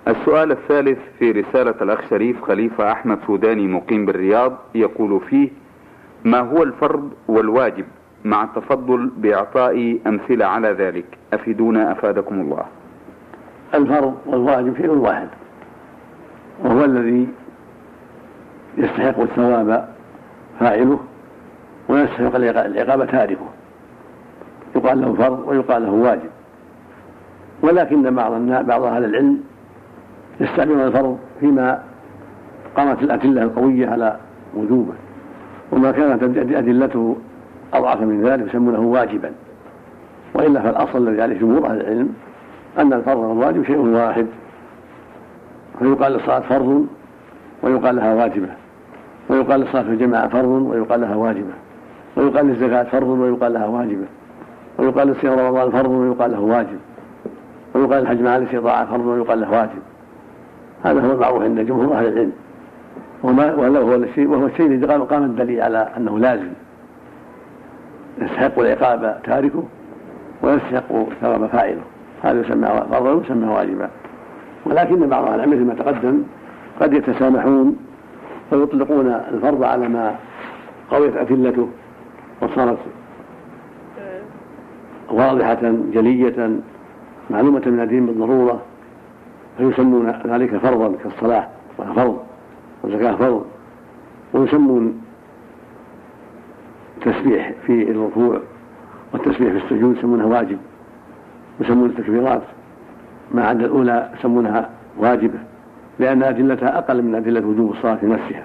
السؤال الثالث في رسالة الأخ شريف خليفة أحمد سوداني مقيم بالرياض، يقول فيه: ما هو الفرض والواجب مع التفضل بإعطاء أمثلة على ذلك؟ أفيدونا أفادكم الله. الفرض والواجب شيء واحد، وهو الذي يستحق الثواب فاعله ويستحق العقاب تاركه، يقال له فرض ويقال له واجب. ولكن بعض أهل العلم يستعملون الفرض فيما قامت الأدلة القوية على وجوبه، وما كانت أدلته أضعف من ذلك يسمونه واجبا. وإلا فالأصل الذي عليه جمهور أهل العلم أن الفرض والواجب شيء واحد، فيقال للصلاة فرض ويقال لها واجبة، ويقال للصلاة في الجماعة فرض ويقال لها واجبة، ويقال للزكاة فرض ويقال لها واجبة، ويقال لصيام رمضان فرض ويقال له واجب، ويقال الحج مع الاستطاعة فرض ويقال له واجب. هذا هو المعروف عند جمهور أهل العلم، وهو الشيء الذي قام الدليل على أنه لازم يستحق العقاب تاركه ويستحق ثواب فاعله، هذا يسمى فرضا ويسمى واجبا. ولكن بعض أهل العلم ما تقدم قد يتسامحون ويطلقون الفرض على ما قويت أدلته وصارت واضحة جلية معلومة من الدين بالضرورة، فيسمون ذلك فرضا كالصلاة فرض والزكاة فرض. ويسمون التسبيح في الركوع والتسبيح في السجود يسمونها واجب، يسمون التكبيرات ما عدا الأولى يسمونها واجبة، لأن أدلتها أقل من أدلة وجوب الصلاة نفسها.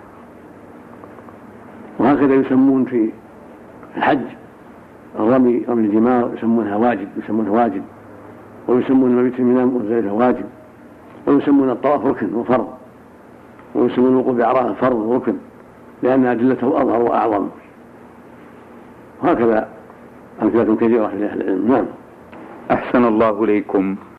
وهكذا يسمون في الحج الرمي الجمار يسمونها واجب، ويسمون المبيت من منى واجب، ويسمون الطواف ركن وفرض، ويسمون الوقوف بعرفة فرض وركن، لأن أدلته أظهر وأعظم. وهكذا أمثلة كثيرة في أهل العلم. نعم. أحسن الله إليكم.